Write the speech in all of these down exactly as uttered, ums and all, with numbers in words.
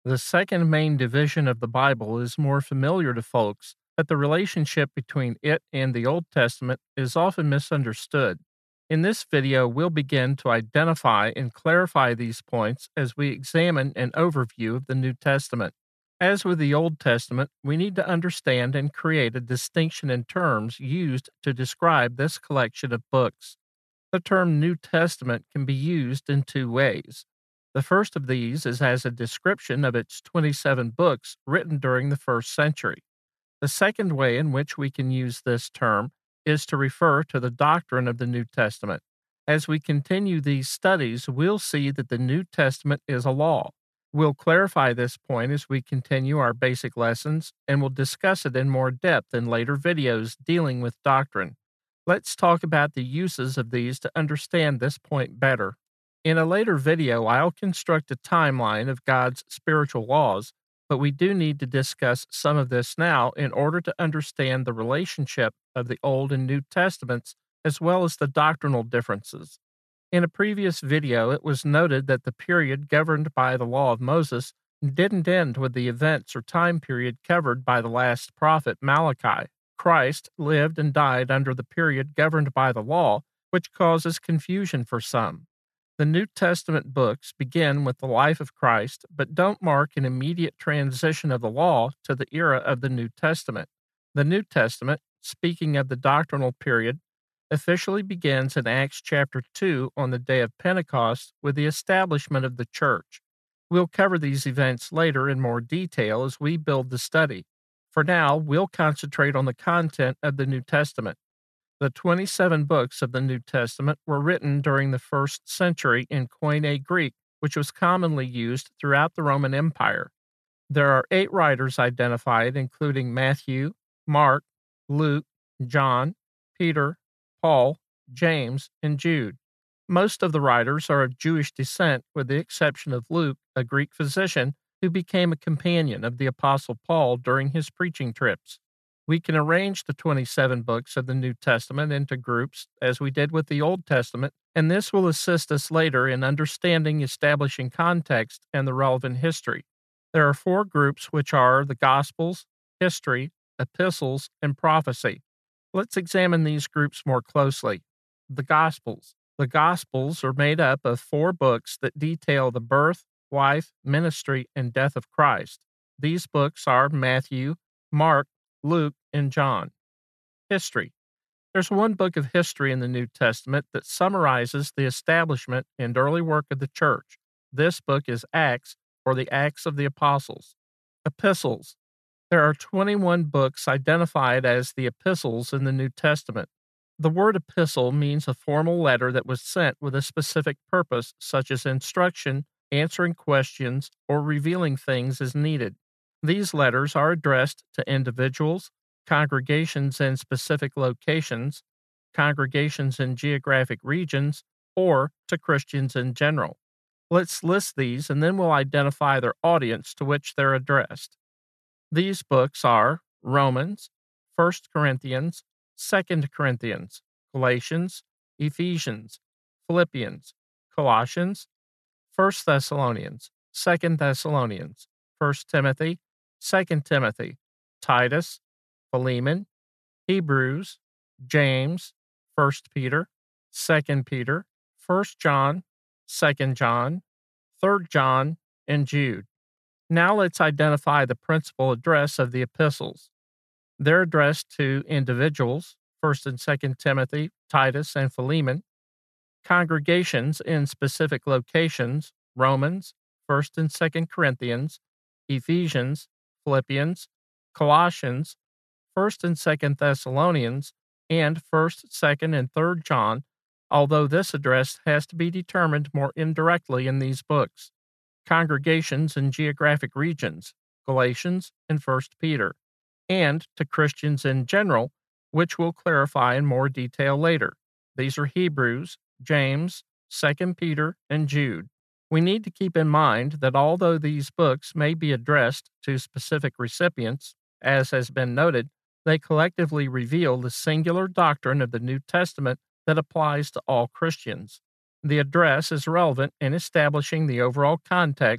The second main division of the Bible is more familiar to folks, but the relationship between it and the Old Testament is often misunderstood. In this video, we'll begin to identify and clarify these points as we examine an overview of the New Testament. As with the Old Testament, we need to understand and create a distinction in terms used to describe this collection of books. The term New Testament can be used in two ways. The first of these is as a description of its twenty-seven books written during the first century. The second way in which we can use this term is to refer to the doctrine of the New Testament. As we continue these studies, we'll see that the New Testament is a law. We'll clarify this point as we continue our basic lessons, and we'll discuss it in more depth in later videos dealing with doctrine. Let's talk about the uses of these to understand this point better. In a later video, I'll construct a timeline of God's spiritual laws, but we do need to discuss some of this now in order to understand the relationship of the Old and New Testaments as well as the doctrinal differences. In a previous video, it was noted that the period governed by the law of Moses didn't end with the events or time period covered by the last prophet, Malachi. Christ lived and died under the period governed by the law, which causes confusion for some. The New Testament books begin with the life of Christ, but don't mark an immediate transition of the law to the era of the New Testament. The New Testament, speaking of the doctrinal period, officially begins in Acts chapter two on the day of Pentecost with the establishment of the church. We'll cover these events later in more detail as we build the study. For now, we'll concentrate on the content of the New Testament. The twenty-seven books of the New Testament were written during the first century in Koine Greek, which was commonly used throughout the Roman Empire. There are eight writers identified, including Matthew, Mark, Luke, John, Peter, Paul, James, and Jude. Most of the writers are of Jewish descent, with the exception of Luke, a Greek physician who became a companion of the Apostle Paul during his preaching trips. We can arrange the twenty-seven books of the New Testament into groups, as we did with the Old Testament, and this will assist us later in understanding establishing context and the relevant history. There are four groups, which are the Gospels, history, epistles, and prophecy. Let's examine these groups more closely. The Gospels. The Gospels are made up of four books that detail the birth, life, ministry, and death of Christ. These books are Matthew, Mark, Luke, and John. History. There's one book of history in the New Testament that summarizes the establishment and early work of the church. This book is Acts, or the Acts of the Apostles. Epistles. There are twenty-one books identified as the epistles in the New Testament. The word epistle means a formal letter that was sent with a specific purpose, such as instruction, answering questions, or revealing things as needed. These letters are addressed to individuals, congregations in specific locations, congregations in geographic regions, or to Christians in general. Let's list these and then we'll identify their audience to which they're addressed. These books are Romans, First Corinthians, Second Corinthians, Galatians, Ephesians, Philippians, Colossians, First Thessalonians, Second Thessalonians, First Timothy, Second Timothy, Titus, Philemon, Hebrews, James, First Peter, Second Peter, First John, Second John, Third John, and Jude. Now let's identify the principal address of the epistles. They're addressed to individuals, First and Second Timothy, Titus, and Philemon, congregations in specific locations, Romans, First and Second Corinthians, Ephesians, Philippians, Colossians, First and Second Thessalonians, and First, Second, and Third John, although this address has to be determined more indirectly in these books. Congregations in geographic regions, Galatians and First Peter, and to Christians in general, which we'll clarify in more detail later. These are Hebrews, James, Second Peter, and Jude. We need to keep in mind that although these books may be addressed to specific recipients, as has been noted, they collectively reveal the singular doctrine of the New Testament that applies to all Christians. The address is relevant in establishing the overall context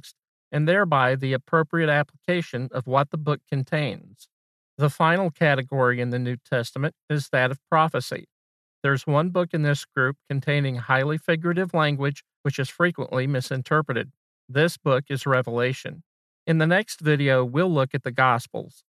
and thereby the appropriate application of what the book contains. The final category in the New Testament is that of prophecy. There's one book in this group containing highly figurative language which is frequently misinterpreted. This book is Revelation. In the next video, we'll look at the Gospels.